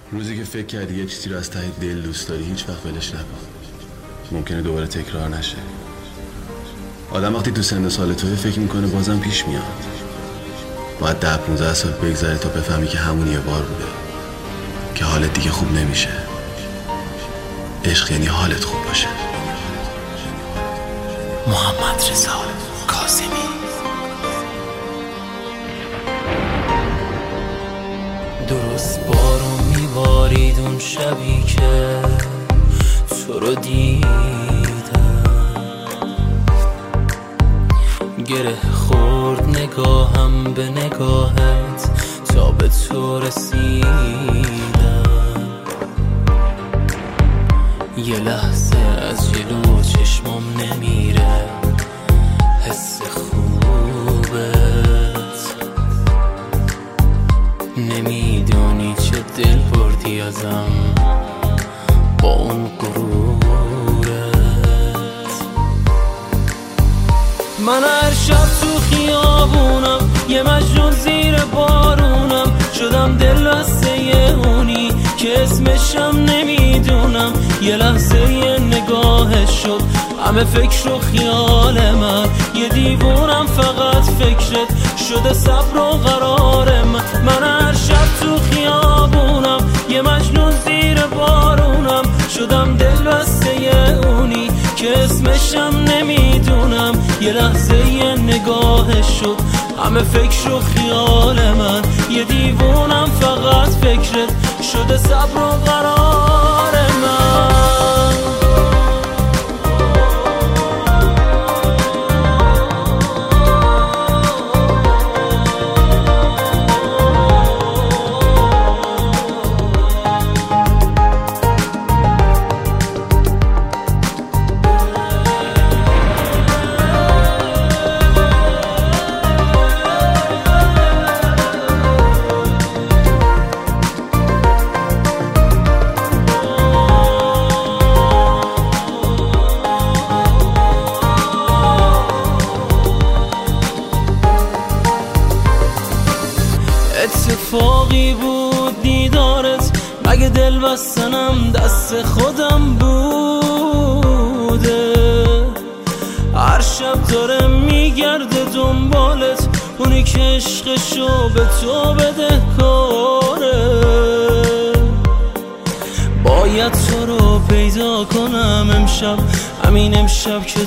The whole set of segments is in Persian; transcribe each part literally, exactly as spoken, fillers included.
روزی که فکر کردی یه چیزی رو از ته دل دوست داری هیچ وقت ولش نکن. ممکنه دوباره تکرار نشه. آدم وقتی تو سن سال توی فکر میکنه بازم پیش میاد. باید ده پونزده سال بگذره تا بفهمی که همون یه بار بوده، که حالت دیگه خوب نمیشه. عشق یعنی حالت خوب باشه. محمد رضا کاظمی. درست بارون میبارید اون شبی که تو رو دیدم، گره خورد نگاهم به نگاهت تا به تو رسیدم. یه لحظه از جلو چشمم نمیره حس خوبت، نمیدونی چه دل بردی ازم با اون غرورت. من هر شب تو خیابونم یه مجنون زیر بارونم، شدم دل بسته اونی که اسمشم نمیدونم. یه لحظه یه نگاهش شد همه فکر و خیال من، یه دیوونم فقط فکرت شده صبر و قرار من. من هر شب تو خیابونم یه مجنون زیر بارونم، شدم دل بسته اونی که اسمشم نمیدونم. یه لحظه یه نگاهش شد همه فکر و خیال من، یه دیوونم فقط فکرت شده صبر و قرار من. اتفاقی بود دیدارت، مگه دل بستنم دست خودم بوده؟ هر شب داره میگرده دنبالت اونی که عشقشو به تو بده کاره. باید تو رو پیدا کنم امشب، همین امشب که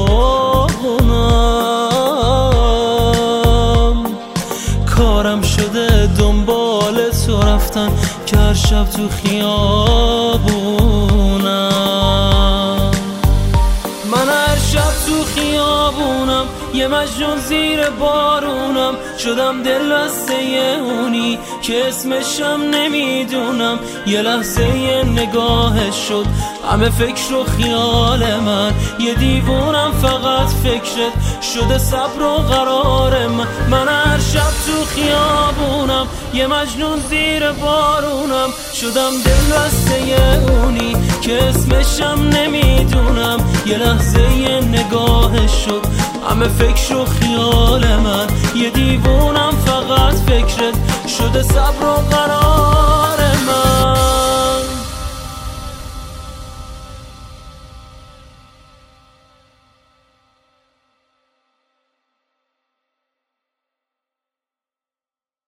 داغونم. کارم شده دنبال تو رفتن که هر شب تو خیابونم. من هر شب تو خیابونم یه مجنون زیر بارونم، شدم دل بسته اونی که اسمشم نمیدونم. یه لحظه یه نگاهش شد همه فکر و خیال من، یه دیوونم فقط فکرت شده صبر و قرار من. من هر شب تو خیابونم یه مجنون زیر بارونم، شدم دل بسته اونی که اسمشم نمیدونم. یه لحظه یه نگاهش شد همه فکر و خیال من، یه دیوونم فقط فکرت شده صبر و قرار